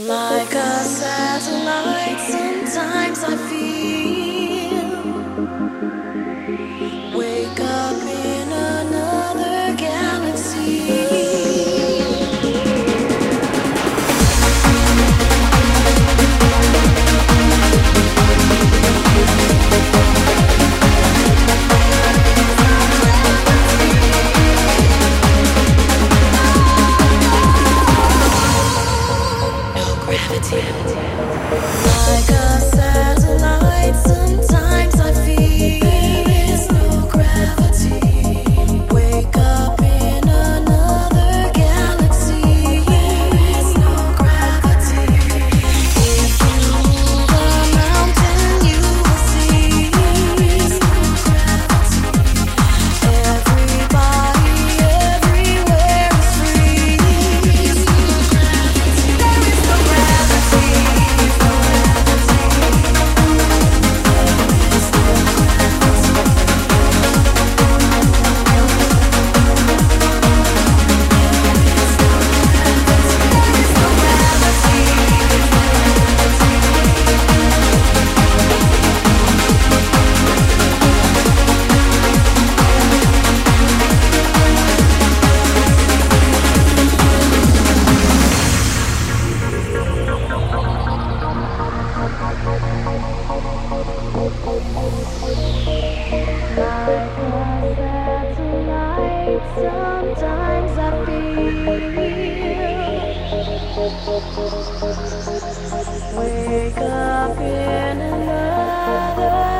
Like a satellite, sometimes I feel. Wake up in another galaxy. Like a satellite, sometimes I feel there is no gravity. Wake up in another galaxy. There is no gravity. If you move a mountain, you will see there is no gravity. Everybody, everywhere is free. There is no gravity. There is no gravity. Sometimes I feel. Wake up in another